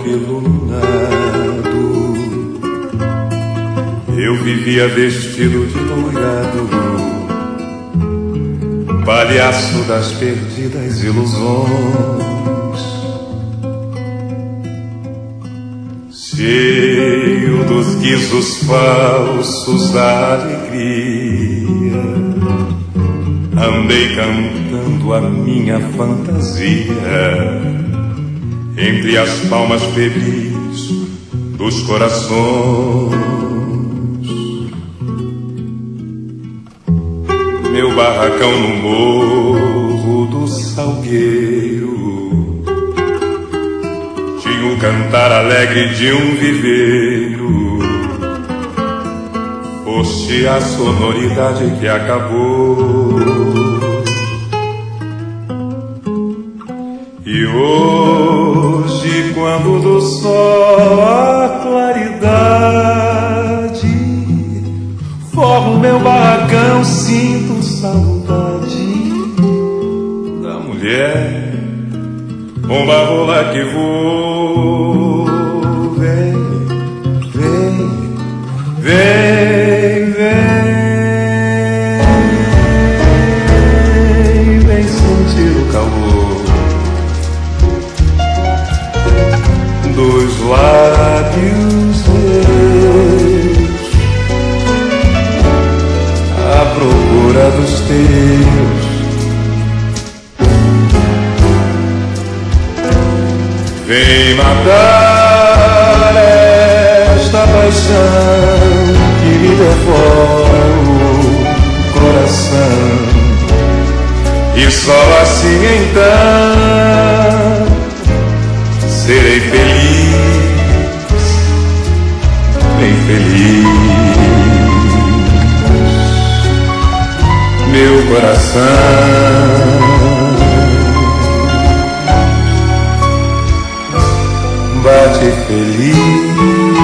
iluminado, eu vivia vestido de dourado, palhaço das perdidas ilusões, cheio dos guizos falsos da alegria, andei cantando a minha fantasia entre as palmas febris dos corações. Meu barracão no morro do Salgueiro tinha o cantar alegre de um viveiro, foste a sonoridade que acabou. E hoje, quando do sol a claridade formo meu barracão, sinto saudade da mulher bomba rola que vou. Vem, vem, vem, vem, vem sentir o calor dos lábios meus, à procura dos teus. Vem matar esta paixão que me devora o coração, e só assim então serei feliz, bem feliz. Meu coração bate feliz.